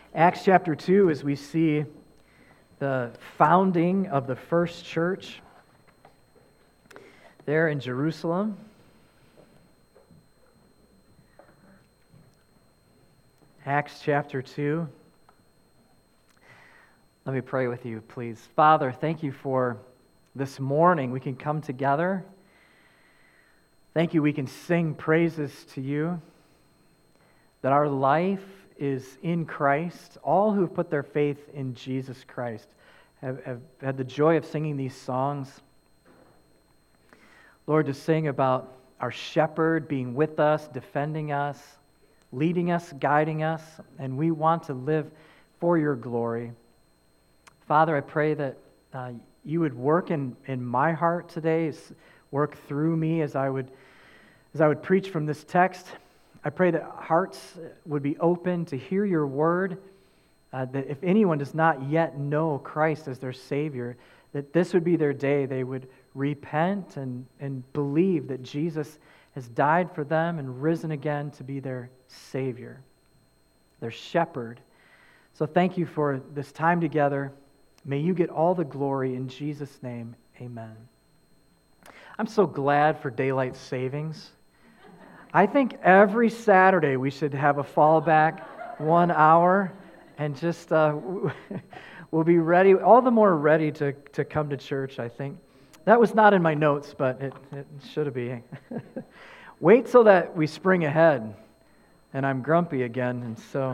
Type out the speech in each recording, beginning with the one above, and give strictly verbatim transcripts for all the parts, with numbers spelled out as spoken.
Acts chapter two, as we see the founding of the first church there in Jerusalem. Acts chapter two. Let me pray with you, please. Father, thank you for this morning. We can come together. Thank you, we can sing praises to you, that our life is in Christ. All who have put their faith in Jesus Christ have, have had the joy of singing these songs. Lord, to sing about our shepherd being with us, defending us, leading us, guiding us, and we want to live for your glory. Father, I pray that uh, you would work in, in my heart today, work through me as I would as I would preach from this text. I pray that hearts would be open to hear your word, uh, that if anyone does not yet know Christ as their Savior, that this would be their day. They would repent and, and believe that Jesus has died for them and risen again to be their Savior, their shepherd. So thank you for this time together. May you get all the glory in Jesus' name. Amen. I'm so glad for daylight savings. I think every Saturday we should have a fallback one hour and just uh, we'll be ready, all the more ready to, to come to church, I think. That was not in my notes, but it, it should be. Wait till that we spring ahead and I'm grumpy again. And so,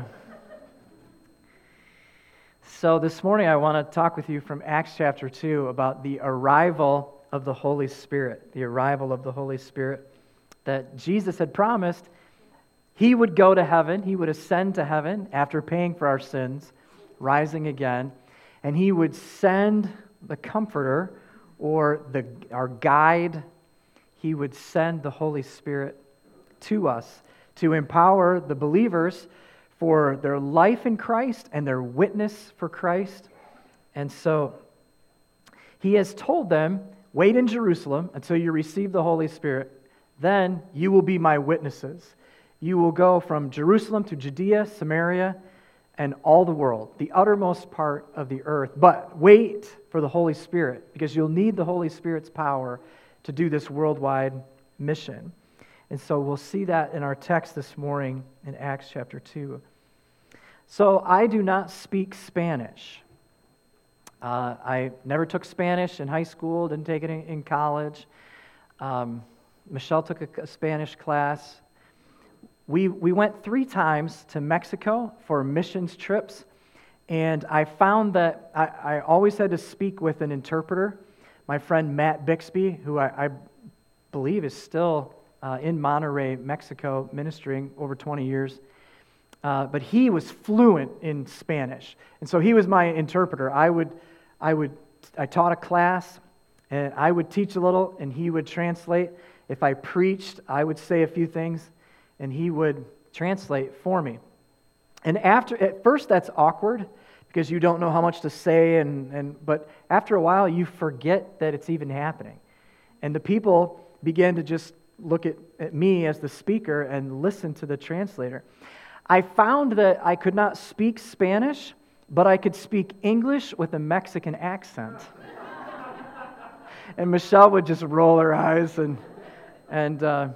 so this morning I want to talk with you from Acts chapter two about the arrival of the Holy Spirit, the arrival of the Holy Spirit. That Jesus had promised he would go to heaven, he would ascend to heaven after paying for our sins, rising again, and he would send the Comforter or the our guide. He would send the Holy Spirit to us to empower the believers for their life in Christ and their witness for Christ. And so he has told them, wait in Jerusalem until you receive the Holy Spirit. Then you will be my witnesses. You will go from Jerusalem to Judea, Samaria, and all the world, the uttermost part of the earth. But wait for the Holy Spirit, because you'll need the Holy Spirit's power to do this worldwide mission. And so we'll see that in our text this morning in Acts chapter two. So I do not speak Spanish. Uh, I never took Spanish in high school, didn't take it in, in college. Um, Michelle took a, a Spanish class. We we went three times to Mexico for missions trips, and I found that I, I always had to speak with an interpreter. My friend Matt Bixby, who I, I believe is still uh, in Monterrey, Mexico, ministering over twenty years, uh, but he was fluent in Spanish, and so he was my interpreter. I would I would I taught a class, and I would teach a little, and he would translate. If I preached, I would say a few things, and he would translate for me. And after, at first that's awkward, because you don't know how much to say, and, and but after a while you forget that it's even happening. And the people begin to just look at, at me as the speaker and listen to the translator. I found that I could not speak Spanish, but I could speak English with a Mexican accent. And Michelle would just roll her eyes and... And uh,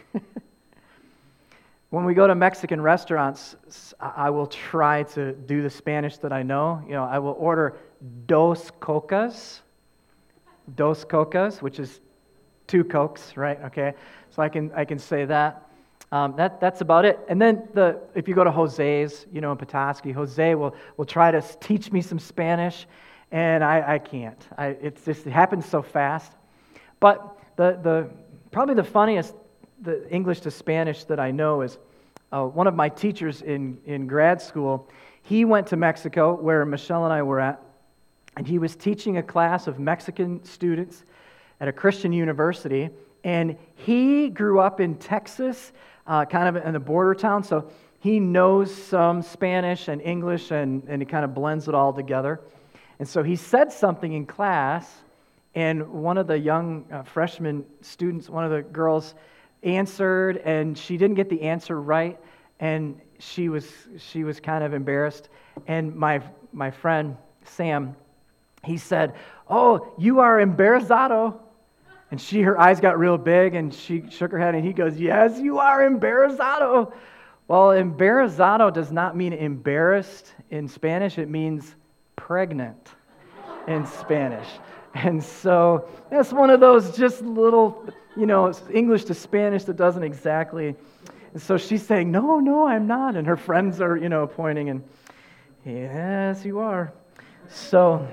when we go to Mexican restaurants, I will try to do the Spanish that I know. You know, I will order dos cocas, dos cocas, which is two cokes, right? Okay, so I can I can say that. Um, that that's about it. And then the if you go to Jose's, you know, in Petoskey, Jose will will try to teach me some Spanish, and I, I can't. I it's just it happens so fast. But the the Probably the funniest the English to Spanish that I know is uh, one of my teachers in, in grad school. He went to Mexico, where Michelle and I were at, and he was teaching a class of Mexican students at a Christian university, and he grew up in Texas, uh, kind of in a border town, so he knows some Spanish and English, and, and he kind of blends it all together. And so he said something in class, and one of the young uh, freshman students, one of the girls, answered, and she didn't get the answer right, and she was she was kind of embarrassed. And my my friend Sam, he said, "Oh, you are embarazado." And she, her eyes got real big, and she shook her head, and he goes, "Yes, you are embarazado." Well, embarazado does not mean embarrassed in Spanish. It means pregnant in Spanish. And so that's one of those just little, you know, English to Spanish that doesn't exactly. And so she's saying, "No, no, I'm not." And her friends are, you know, pointing, and yes, you are. So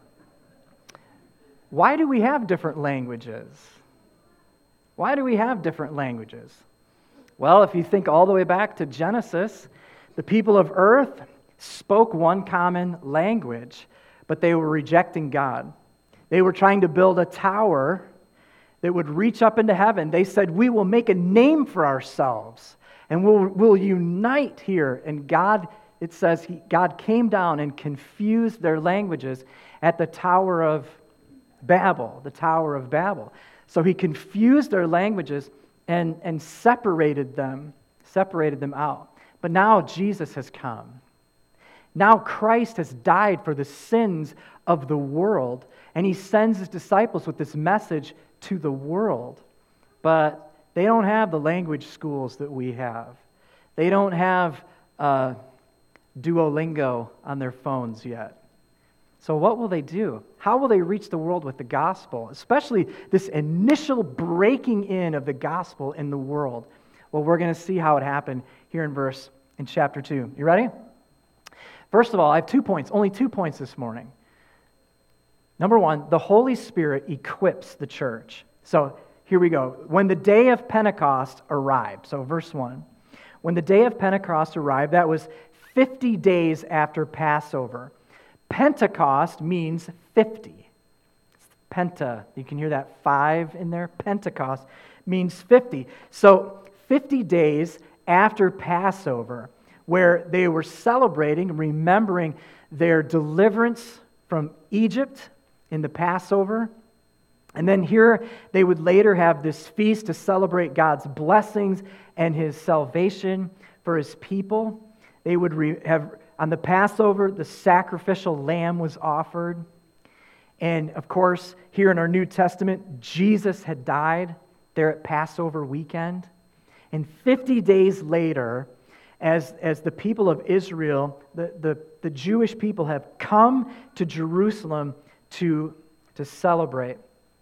why do we have different languages? Why do we have different languages? Well, if you think all the way back to Genesis, the people of earth spoke one common language, but they were rejecting God. They were trying to build a tower that would reach up into heaven. They said, "We will make a name for ourselves, and we'll, we'll unite here." And God, it says, he, God came down and confused their languages at the Tower of Babel, the Tower of Babel. So he confused their languages and, and separated them, separated them out. But now Jesus has come. Now Christ has died for the sins of the world, and he sends his disciples with this message to the world. But they don't have the language schools that we have. They don't have uh, Duolingo on their phones yet. So what will they do? How will they reach the world with the gospel, especially this initial breaking in of the gospel in the world? Well, we're going to see how it happened here in verse, in chapter two. You ready? First of all, I have two points, only two points this morning. Number one, the Holy Spirit equips the church. So here we go. When the day of Pentecost arrived, so verse one, when the day of Pentecost arrived, that was fifty days after Passover. Pentecost means fifty. It's penta. You can hear that five in there. Pentecost means fifty. So fifty days after Passover, where they were celebrating, remembering their deliverance from Egypt in the Passover. And then here they would later have this feast to celebrate God's blessings and his salvation for his people. They would re- have, on the Passover, the sacrificial lamb was offered. And of course, here in our New Testament, Jesus had died there at Passover weekend. And fifty days later, as, as the people of Israel, the, the, the Jewish people have come to Jerusalem to, to celebrate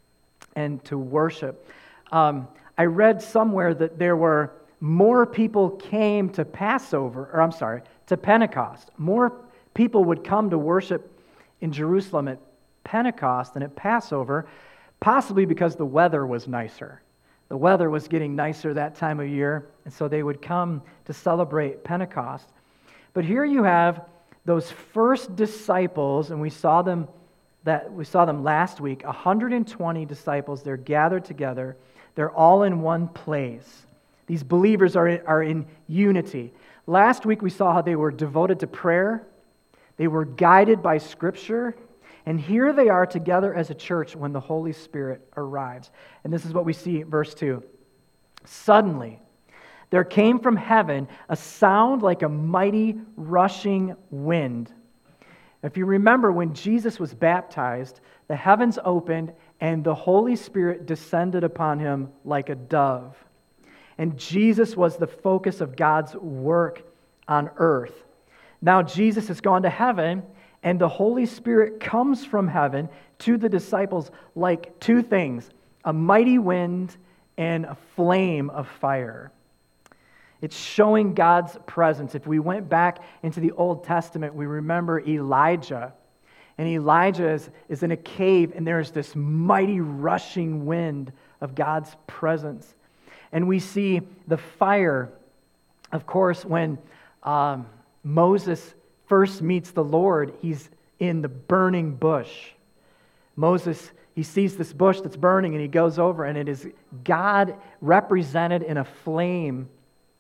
and to worship. Um, I read somewhere that there were more people came to Passover, or I'm sorry, to Pentecost. More people would come to worship in Jerusalem at Pentecost than at Passover, possibly because the weather was nicer. The weather was getting nicer that time of year, and so they would come to celebrate Pentecost. But here you have those first disciples, and we saw them that we saw them last week, one hundred twenty disciples. They're gathered together. They're all in one place. These believers are in, are in unity. Last week we saw how they were devoted to prayer. They were guided by Scripture. And here they are together as a church when the Holy Spirit arrives. And this is what we see in verse two. Suddenly, there came from heaven a sound like a mighty rushing wind. If you remember, when Jesus was baptized, the heavens opened and the Holy Spirit descended upon him like a dove. And Jesus was the focus of God's work on earth. Now Jesus has gone to heaven, and the Holy Spirit comes from heaven to the disciples like two things, a mighty wind and a flame of fire. It's showing God's presence. If we went back into the Old Testament, we remember Elijah. And Elijah is, is in a cave, and there's this mighty rushing wind of God's presence. And we see the fire, of course, when um, Moses first meets the Lord, he's in the burning bush. Moses, he sees this bush that's burning, and he goes over, and it is God represented in a flame.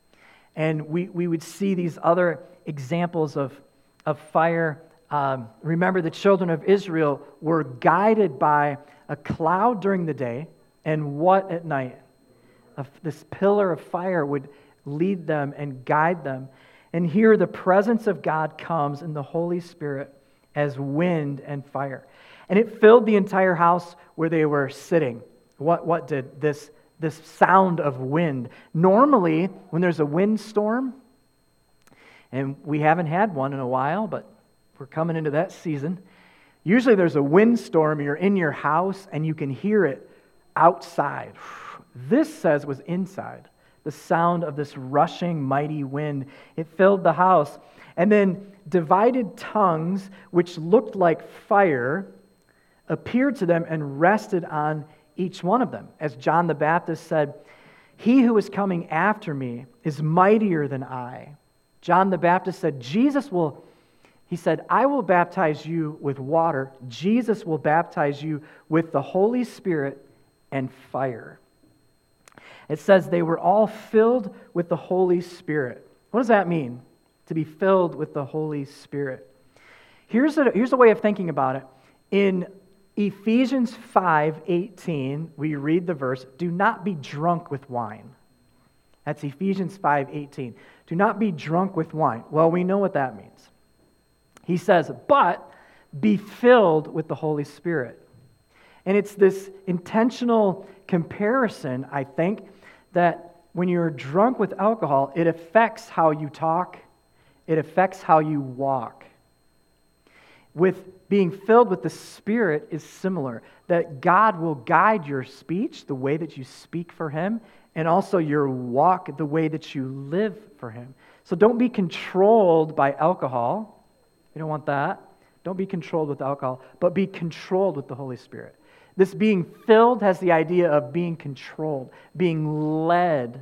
And we, we would see these other examples of, of fire. Um, remember, the children of Israel were guided by a cloud during the day, and what at night? This pillar of fire would lead them and guide them. And here the presence of God comes in the Holy Spirit as wind and fire. And it filled the entire house where they were sitting. What, what did this, this sound of wind? Normally, when there's a windstorm, and we haven't had one in a while, but we're coming into that season, usually there's a windstorm, you're in your house, and you can hear it outside. This says was inside. The sound of this rushing, mighty wind. It filled the house. And then divided tongues, which looked like fire, appeared to them and rested on each one of them. As John the Baptist said, "He who is coming after me is mightier than I." John the Baptist said, Jesus will, he said, "I will baptize you with water. Jesus will baptize you with the Holy Spirit and fire." It says they were all filled with the Holy Spirit. What does that mean, to be filled with the Holy Spirit? Here's a, here's a way of thinking about it. In Ephesians five eighteen, we read the verse, "Do not be drunk with wine." That's Ephesians five eighteen. Do not be drunk with wine. Well, we know what that means. He says, but be filled with the Holy Spirit. And it's this intentional comparison, I think, that when you're drunk with alcohol, it affects how you talk, it affects how you walk. With being filled with the Spirit is similar, that God will guide your speech, the way that you speak for Him, and also your walk, the way that you live for Him. So don't be controlled by alcohol. You don't want that. Don't be controlled with alcohol, but be controlled with the Holy Spirit. This being filled has the idea of being controlled, being led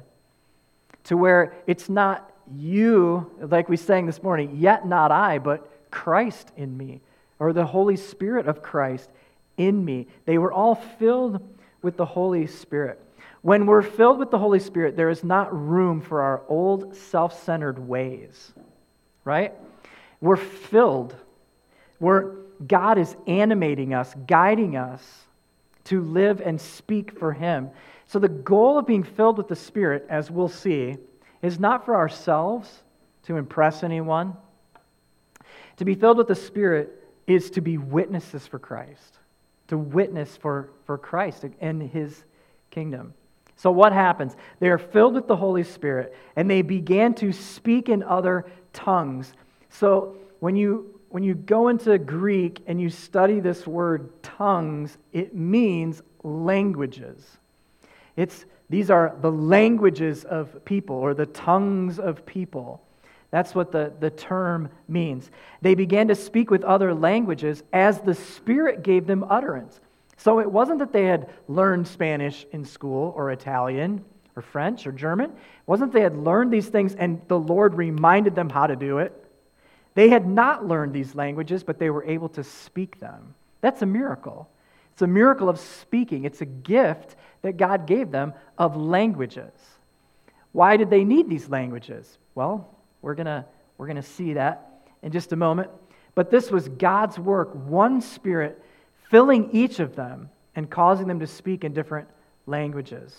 to where it's not you, like we sang this morning, yet not I, but Christ in me, or the Holy Spirit of Christ in me. They were all filled with the Holy Spirit. When we're filled with the Holy Spirit, there is not room for our old self-centered ways, right? We're filled. We're, God is animating us, guiding us to live and speak for Him. So the goal of being filled with the Spirit, as we'll see, is not for ourselves to impress anyone. To be filled with the Spirit is to be witnesses for Christ, to witness for, for Christ and His kingdom. So what happens? They are filled with the Holy Spirit, and they began to speak in other tongues. So when you when you go into Greek and you study this word tongues, it means languages. It's these are the languages of people, or the tongues of people. That's what the, the term means. They began to speak with other languages as the Spirit gave them utterance. So it wasn't that they had learned Spanish in school, or Italian, or French, or German. It wasn't that they had learned these things and the Lord reminded them how to do it. They had not learned these languages, but they were able to speak them. That's a miracle. It's a miracle of speaking. It's a gift that God gave them of languages. Why did they need these languages? Well, we're gonna we're gonna see that in just a moment. But this was God's work, one Spirit filling each of them and causing them to speak in different languages.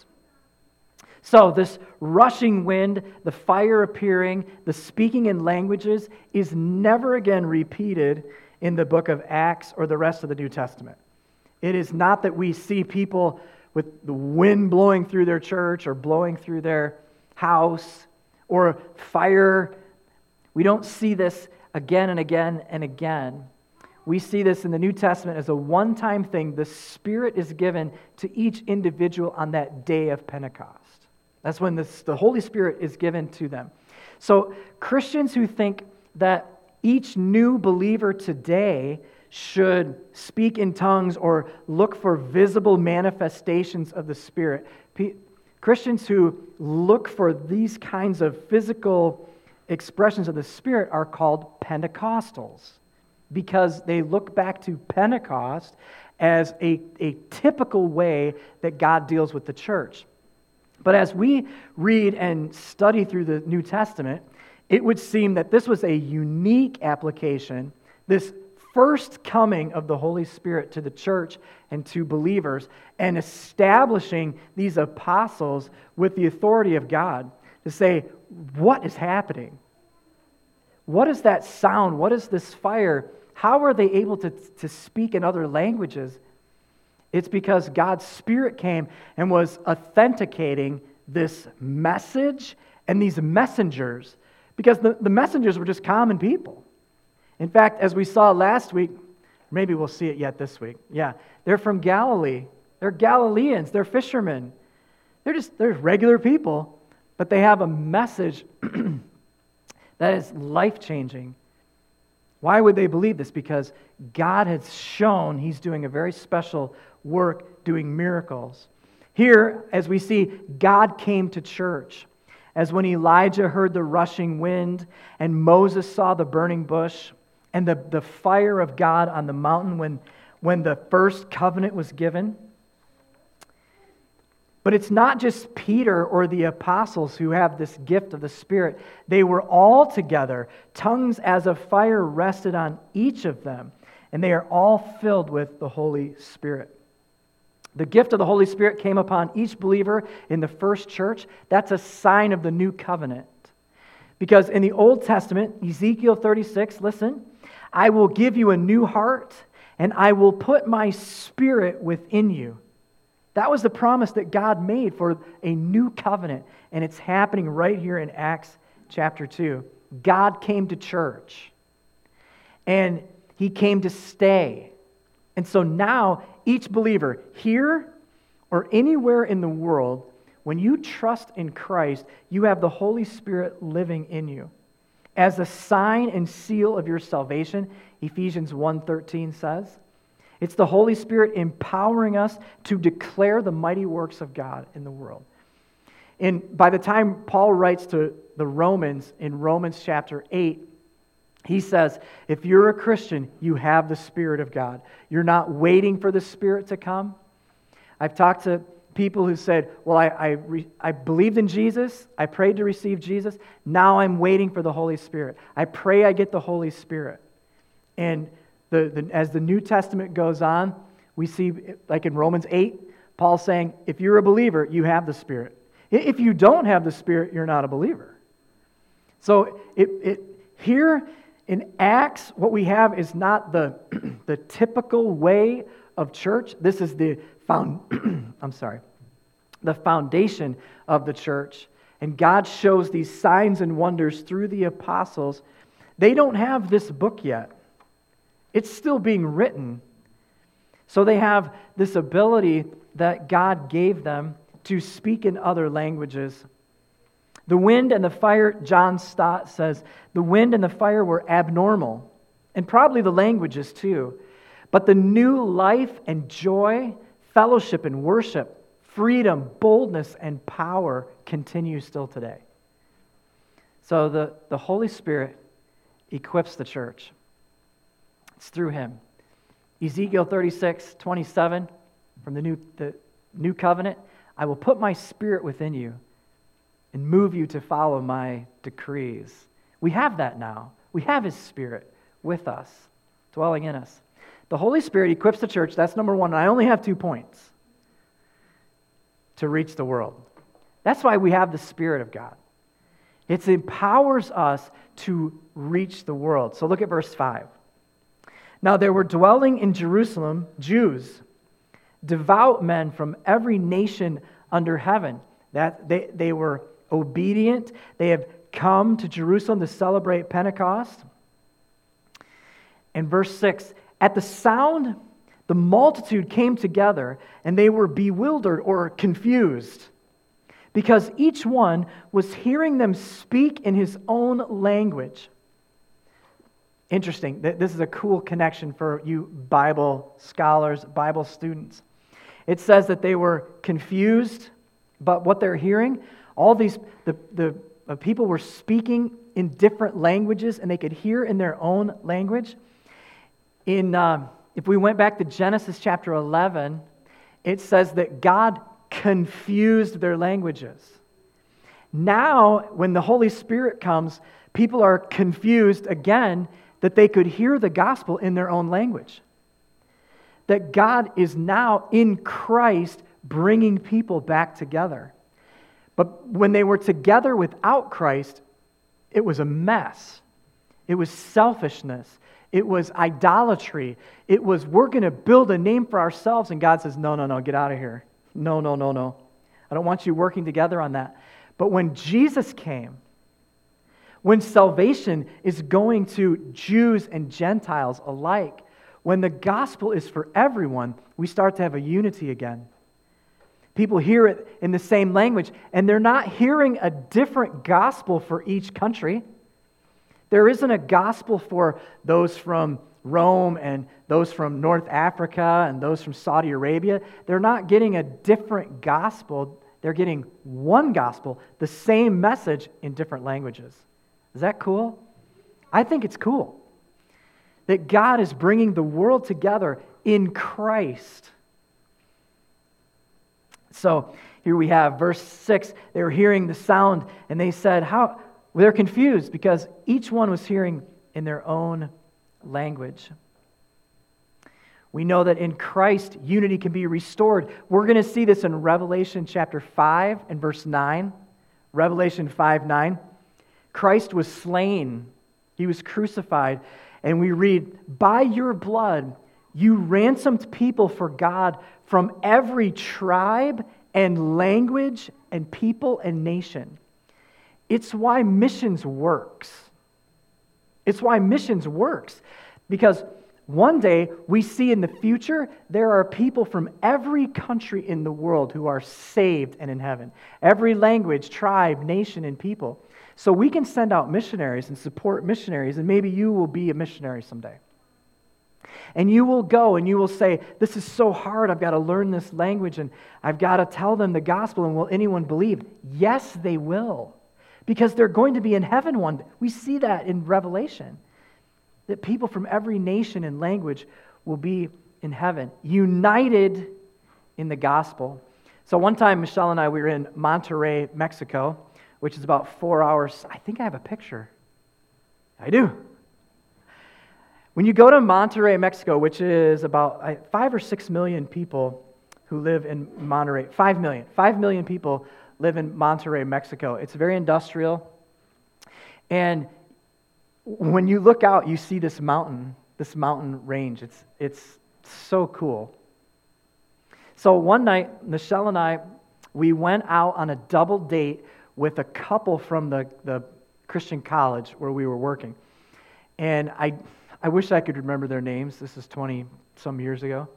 So this rushing wind, the fire appearing, the speaking in languages is never again repeated in the book of Acts or the rest of the New Testament. It is not that we see people with the wind blowing through their church or blowing through their house or fire. We don't see this again and again and again. We see this in the New Testament as a one-time thing. The Spirit is given to each individual on that day of Pentecost. That's when this, the Holy Spirit is given to them. So Christians who think that each new believer today should speak in tongues or look for visible manifestations of the Spirit, Christians who look for these kinds of physical expressions of the Spirit are called Pentecostals, because they look back to Pentecost as a, a typical way that God deals with the church. But as we read and study through the New Testament, it would seem that this was a unique application, this first coming of the Holy Spirit to the church and to believers, and establishing these apostles with the authority of God to say, what is happening? What is that sound? What is this fire? How are they able to, to speak in other languages? It's because God's Spirit came and was authenticating this message and these messengers, because the, the messengers were just common people. In fact, as we saw last week, maybe we'll see it yet this week. Yeah, they're from Galilee. They're Galileans. They're fishermen. They're just they're regular people, but they have a message that is life-changing. Why would they believe this? Because God has shown He's doing a very special work, doing miracles. Here, as we see, God came to church. As when Elijah heard the rushing wind, and Moses saw the burning bush, and the, the fire of God on the mountain when, when the first covenant was given. But it's not just Peter or the apostles who have this gift of the Spirit. They were all together. Tongues as of fire rested on each of them, and they are all filled with the Holy Spirit. The gift of the Holy Spirit came upon each believer in the first church. That's a sign of the new covenant. Because in the Old Testament, Ezekiel thirty-six, listen, I will give you a new heart, and I will put my Spirit within you. That was the promise that God made for a new covenant, and it's happening right here in Acts chapter two. God came to church, and He came to stay. And so now, each believer here or anywhere in the world, when you trust in Christ, you have the Holy Spirit living in you. As a sign and seal of your salvation, Ephesians one thirteen says, it's the Holy Spirit empowering us to declare the mighty works of God in the world. And by the time Paul writes to the Romans in Romans chapter eight, he says, if you're a Christian, you have the Spirit of God. You're not waiting for the Spirit to come. I've talked to people who said, well, I, I, re, I believed in Jesus. I prayed to receive Jesus. Now I'm waiting for the Holy Spirit. I pray I get the Holy Spirit. And the, the, as the New Testament goes on, we see, like in Romans eight, Paul saying, if you're a believer, you have the Spirit. If you don't have the Spirit, you're not a believer. So it, it here in Acts, what we have is not the, the typical way of church. This is the found, I'm sorry, the foundation of the church. And God shows these signs and wonders through the apostles. They don't have this book yet. It's still being written. So they have this ability that God gave them to speak in other languages. The wind and the fire, John Stott says, the wind and the fire were abnormal, and probably the languages too. But the new life and joy, fellowship and worship, freedom, boldness, and power continue still today. So the, the Holy Spirit equips the church. It's through Him. Ezekiel thirty-six, twenty-seven, from the new, the new covenant, I will put my Spirit within you and move you to follow my decrees. We have that now. We have His Spirit with us, dwelling in us. The Holy Spirit equips the church. That's number one. And I only have two points to reach the world. That's why we have the Spirit of God. It empowers us to reach the world. So look at verse five. Now there were dwelling in Jerusalem Jews, devout men from every nation under heaven. That they, they were obedient. They have come to Jerusalem to celebrate Pentecost. And verse six, at the sound, the multitude came together, and they were bewildered or confused, because each one was hearing them speak in his own language. Interesting. This is a cool connection for you Bible scholars, Bible students. It says that they were confused, but what they're hearing, all these, the, the uh, people were speaking in different languages, and they could hear in their own language. In uh, if we went back to Genesis chapter eleven, it says that God confused their languages. Now, when the Holy Spirit comes, people are confused again that they could hear the gospel in their own language. That God is now in Christ bringing people back together. But when they were together without Christ, it was a mess. It was selfishness. It was idolatry. It was, we're going to build a name for ourselves. And God says, no, no, no, get out of here. No, no, no, no. I don't want you working together on that. But when Jesus came, when salvation is going to Jews and Gentiles alike, when the gospel is for everyone, we start to have a unity again. People hear it in the same language, and they're not hearing a different gospel for each country. There isn't a gospel for those from Rome and those from North Africa and those from Saudi Arabia. They're not getting a different gospel. They're getting one gospel, the same message in different languages. Is that cool? I think it's cool that God is bringing the world together in Christ. So here we have verse six. They were hearing the sound, and they said, "How?" Well, they're confused because each one was hearing in their own language. We know that in Christ, unity can be restored. We're going to see this in Revelation chapter five and verse nine. Revelation five nine. Christ was slain. He was crucified. And we read, "By your blood, you ransomed people for God from every tribe and language and people and nation." It's why missions works. It's why missions works. Because one day, we see in the future, there are people from every country in the world who are saved and in heaven. Every language, tribe, nation, and people. So we can send out missionaries and support missionaries, and maybe you will be a missionary someday. And you will go and you will say, "This is so hard, I've got to learn this language, and I've got to tell them the gospel, and will anyone believe?" Yes, they will. Because they're going to be in heaven one day. We see that in Revelation. That people from every nation and language will be in heaven, united in the gospel. So one time, Michelle and I, we were in Monterrey, Mexico, which is about four hours. I think I have a picture. I do. When you go to Monterrey, Mexico, which is about five or six million people who live in Monterrey, five million, five million people live in Monterrey, Mexico. It's very industrial. And when you look out, you see this mountain, this mountain range. It's it's so cool. So one night, Michelle and I, we went out on a double date with a couple from the, the Christian college where we were working. And I I wish I could remember their names. This is twenty-some years ago.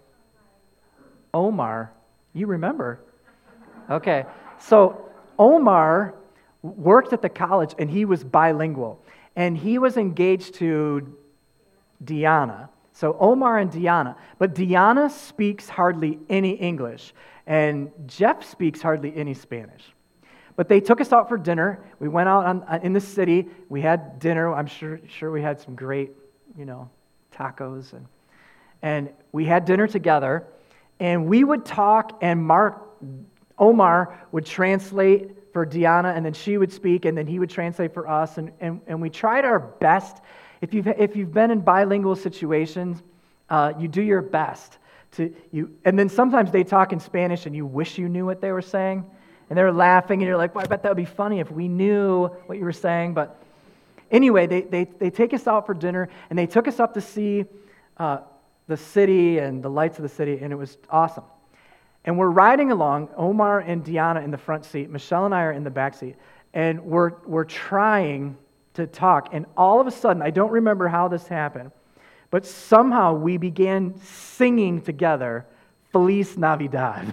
Omar. You remember? Okay. So Omar worked at the college, and he was bilingual. And he was engaged to Diana. So Omar and Diana. But Diana speaks hardly any English. And Jeff speaks hardly any Spanish. But they took us out for dinner. We went out on, in the city. We had dinner. I'm sure sure we had some great, you know, tacos. And, and we had dinner together. And we would talk, and Mark, Omar would translate for Diana, and then she would speak, and then he would translate for us, and, and, and we tried our best. If you've if you've been in bilingual situations, uh, you do your best to you. And then sometimes they talk in Spanish, and you wish you knew what they were saying, and they're laughing, and you're like, "Well, I bet that would be funny if we knew what you were saying." But anyway, they they they take us out for dinner, and they took us up to see uh, the city and the lights of the city, and it was awesome. And we're riding along, Omar and Diana in the front seat, Michelle and I are in the back seat, and we're we're trying to talk, and all of a sudden, I don't remember how this happened, but somehow we began singing together, Feliz Navidad.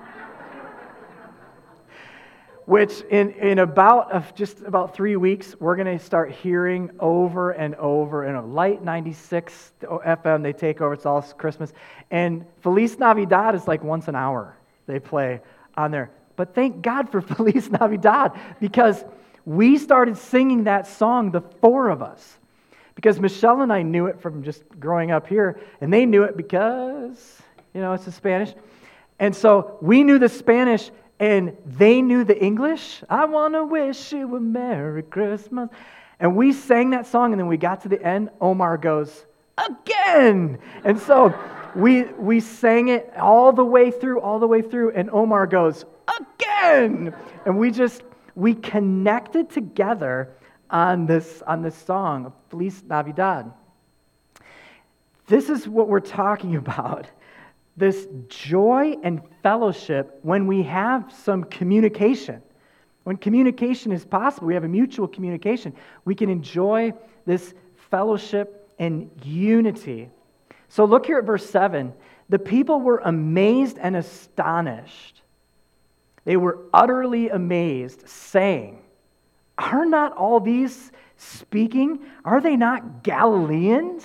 Which in, in about of just about three weeks, we're going to start hearing over and over. In a Light ninety-six F M, they take over. It's all Christmas. And Feliz Navidad is like once an hour they play on there. But thank God for Feliz Navidad, because we started singing that song, the four of us. Because Michelle and I knew it from just growing up here, and they knew it because, you know, it's in Spanish. And so we knew the Spanish, and they knew the English. I want to wish you a Merry Christmas. And we sang that song, and then we got to the end. Omar goes, "Again!" And so we we sang it all the way through, all the way through. And Omar goes, again. And we just, we connected together on this, on this song, Feliz Navidad. This is what we're talking about. This joy and fellowship when we have some communication. When communication is possible, we have a mutual communication, we can enjoy this fellowship and unity. So look here at verse seven. The people were amazed and astonished. They were utterly amazed, saying, "Are not all these speaking? Are they not Galileans?"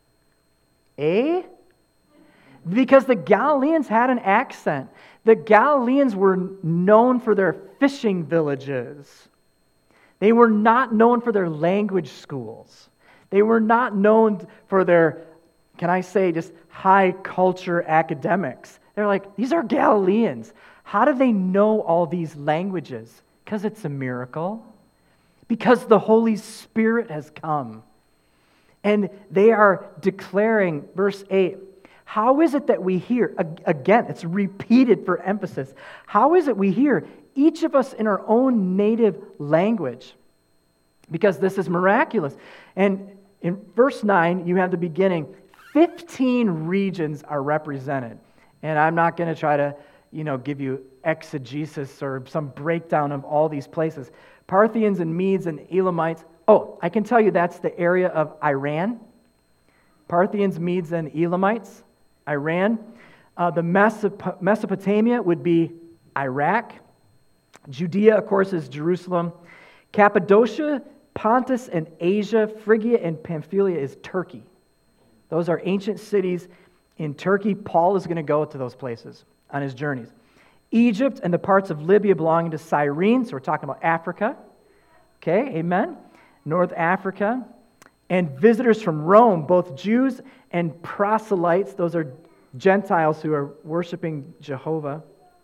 Eh? Because the Galileans had an accent. The Galileans were known for their fishing villages. They were not known for their language schools. They were not known for their, can I say, just high culture academics. They're like, these are Galileans. How do they know all these languages? Because it's a miracle. Because the Holy Spirit has come. And they are declaring, verse eight, how is it that we hear? Again, it's repeated for emphasis. How is it we hear, each of us in our own native language? Because this is miraculous. And in verse nine, you have the beginning. fifteen regions are represented. And I'm not going to try to, you know, give you exegesis or some breakdown of all these places. Parthians and Medes and Elamites. Oh, I can tell you that's the area of Iran. Parthians, Medes, and Elamites. Iran. Uh, the Mesop- Mesopotamia would be Iraq. Judea, of course, is Jerusalem. Cappadocia, Pontus, and Asia, Phrygia, and Pamphylia is Turkey. Those are ancient cities in Turkey. Paul is going to go to those places on his journeys. Egypt and the parts of Libya belonging to Cyrene, so we're talking about Africa. Okay, amen. North Africa. And visitors from Rome, both Jews and proselytes, those are Gentiles who are worshiping Jehovah.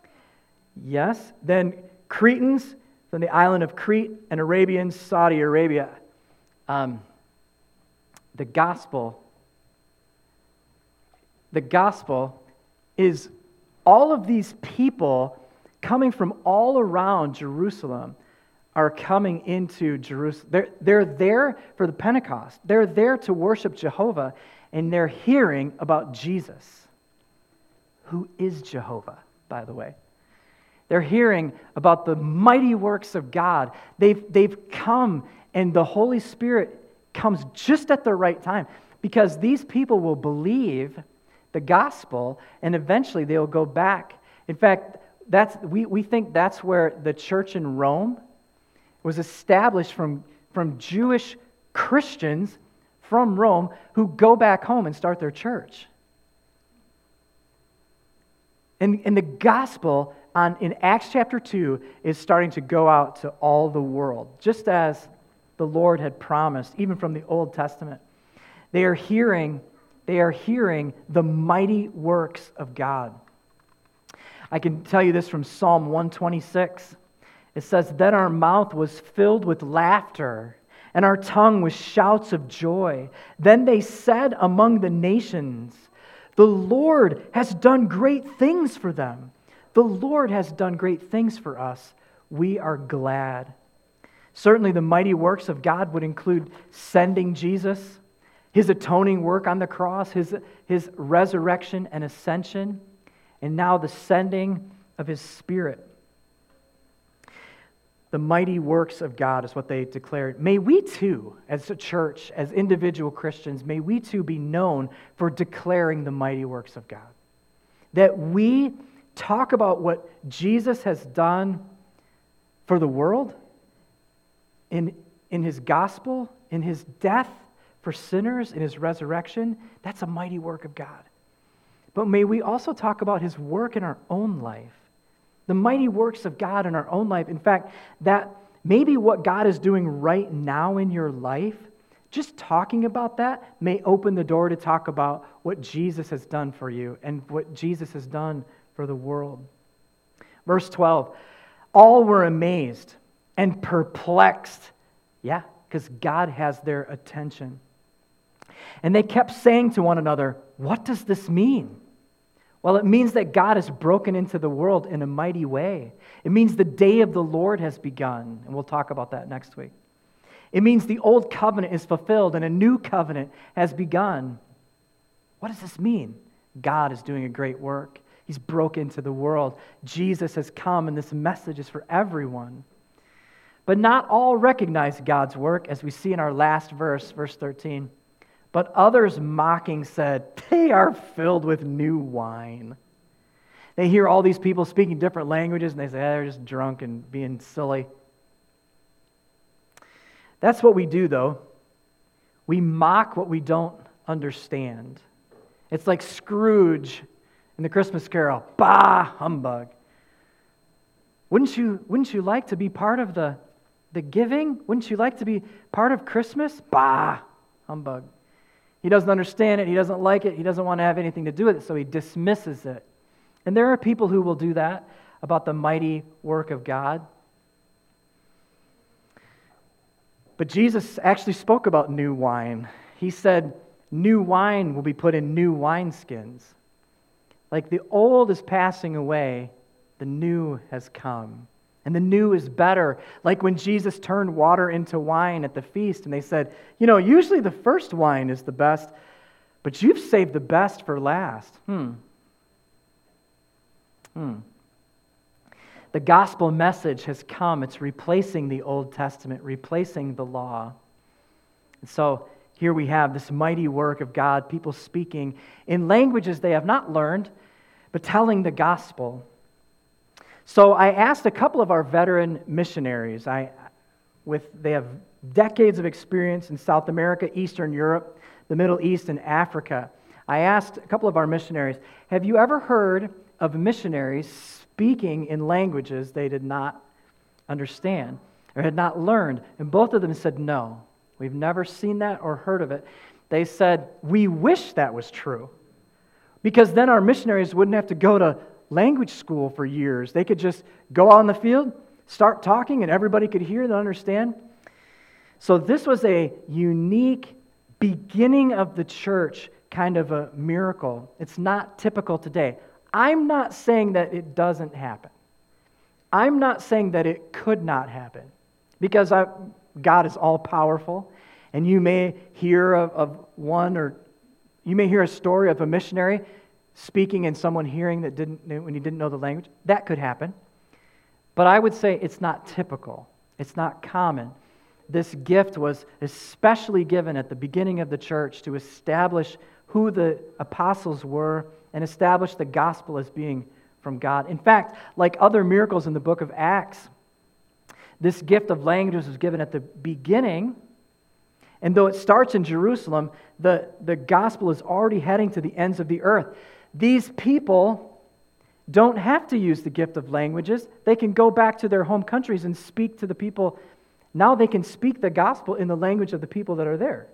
Yes. Then Cretans from the island of Crete and Arabians, Saudi Arabia. Um, the gospel, the gospel is all of these people coming from all around Jerusalem are coming into Jerusalem. They're, they're there for the Pentecost. They're there to worship Jehovah, and they're hearing about Jesus, who is Jehovah, by the way. They're hearing about the mighty works of God. They've, they've come, and the Holy Spirit comes just at the right time, because these people will believe the gospel, and eventually they'll go back. In fact, that's we, we think that's where the church in Rome was established from, from Jewish Christians from Rome who go back home and start their church. And, and the gospel on, in Acts chapter two is starting to go out to all the world, just as the Lord had promised, even from the Old Testament. They are hearing, they are hearing the mighty works of God. I can tell you this from Psalm one twenty-six. It says, "Then our mouth was filled with laughter, and our tongue with shouts of joy. Then they said among the nations, the Lord has done great things for them. The Lord has done great things for us. We are glad." Certainly the mighty works of God would include sending Jesus, His atoning work on the cross, His, his resurrection and ascension, and now the sending of His Spirit. The mighty works of God is what they declared. May we too, as a church, as individual Christians, may we too be known for declaring the mighty works of God. That we talk about what Jesus has done for the world in, in His gospel, in His death for sinners, in His resurrection. That's a mighty work of God. But may we also talk about His work in our own life. The mighty works of God in our own life. In fact, that maybe what God is doing right now in your life, just talking about that may open the door to talk about what Jesus has done for you and what Jesus has done for the world. Verse twelve, all were amazed and perplexed. Yeah, because God has their attention. And they kept saying to one another, "What does this mean? Well, it means that God has broken into the world in a mighty way. It means the day of the Lord has begun, and we'll talk about that next week. It means the old covenant is fulfilled and a new covenant has begun. What does this mean? God is doing a great work. He's broken into the world. Jesus has come, and this message is for everyone. But not all recognize God's work, as we see in our last verse, verse thirteen. But others mocking said, they are filled with new wine. They hear all these people speaking different languages, and they say, eh, they're just drunk and being silly. That's what we do, though. We mock what we don't understand. It's like Scrooge in the Christmas Carol. Bah, humbug. Wouldn't you, wouldn't you like to be part of the, the giving? Wouldn't you like to be part of Christmas? Bah, humbug. He doesn't understand it. He doesn't like it. He doesn't want to have anything to do with it, so he dismisses it. And there are people who will do that about the mighty work of God. But Jesus actually spoke about new wine. He said, new wine will be put in new wineskins. Like the old is passing away, the new has come. And the new is better. Like when Jesus turned water into wine at the feast, and they said, you know, usually the first wine is the best, but you've saved the best for last. Hmm. Hmm. The gospel message has come. It's replacing the Old Testament, replacing the law. And so here we have this mighty work of God, people speaking in languages they have not learned, but telling the gospel. So I asked a couple of our veteran missionaries. I, with they have decades of experience in South America, Eastern Europe, the Middle East, and Africa. I asked a couple of our missionaries, have you ever heard of missionaries speaking in languages they did not understand or had not learned? And both of them said, no, we've never seen that or heard of it. They said, we wish that was true, because then our missionaries wouldn't have to go to language school for years. They could just go out in the field, start talking, and everybody could hear and understand. So this was a unique beginning of the church, kind of a miracle. It's not typical today. I'm not saying that it doesn't happen. I'm not saying that it could not happen, because I, God is all-powerful, and you may hear of, of one, or you may hear a story of a missionary speaking and someone hearing that didn't when he didn't know the language. That could happen. But I would say it's not typical. It's not common. This gift was especially given at the beginning of the church to establish who the apostles were and establish the gospel as being from God. In fact, like other miracles in the book of Acts, this gift of languages was given at the beginning. And though it starts in Jerusalem, the, the gospel is already heading to the ends of the earth. These people don't have to use the gift of languages. They can go back to their home countries and speak to the people. Now they can speak the gospel in the language of the people that are there.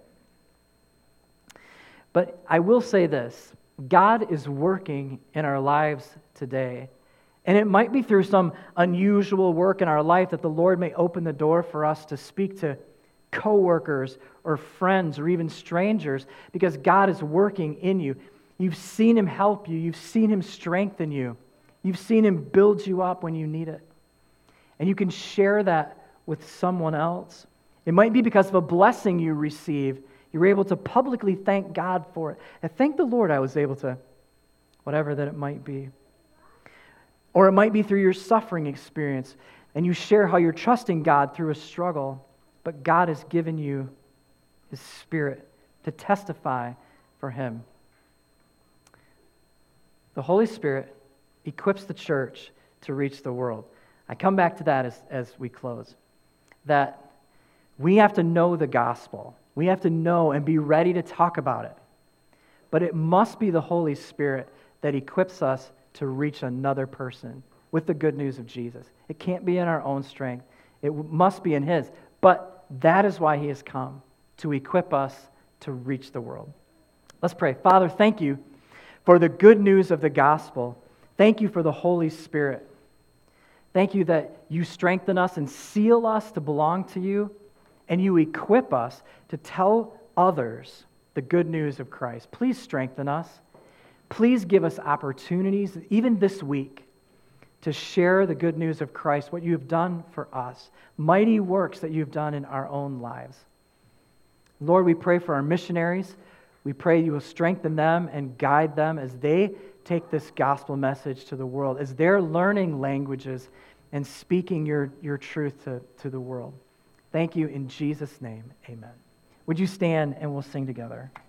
But I will say this, God is working in our lives today. And it might be through some unusual work in our life that the Lord may open the door for us to speak to coworkers or friends or even strangers, because God is working in you. You've seen Him help you. You've seen Him strengthen you. You've seen Him build you up when you need it. And you can share that with someone else. It might be because of a blessing you receive. You're able to publicly thank God for it. And thank the Lord I was able to, whatever that it might be. Or it might be through your suffering experience, and you share how you're trusting God through a struggle, but God has given you His Spirit to testify for Him. The Holy Spirit equips the church to reach the world. I come back to that as, as we close. That we have to know the gospel. We have to know and be ready to talk about it. But it must be the Holy Spirit that equips us to reach another person with the good news of Jesus. It can't be in our own strength. It must be in His. But that is why He has come, to equip us to reach the world. Let's pray. Father, thank You for the good news of the gospel. Thank You for the Holy Spirit. Thank You that You strengthen us and seal us to belong to You, and You equip us to tell others the good news of Christ. Please strengthen us. Please give us opportunities, even this week, to share the good news of Christ, what you have done for us, mighty works that you've done in our own lives. Lord, we pray for our missionaries. We pray you will strengthen them and guide them as they take this gospel message to the world, as they're learning languages and speaking your, your truth to, to the world. Thank you in Jesus' name, amen. Would you stand and we'll sing together?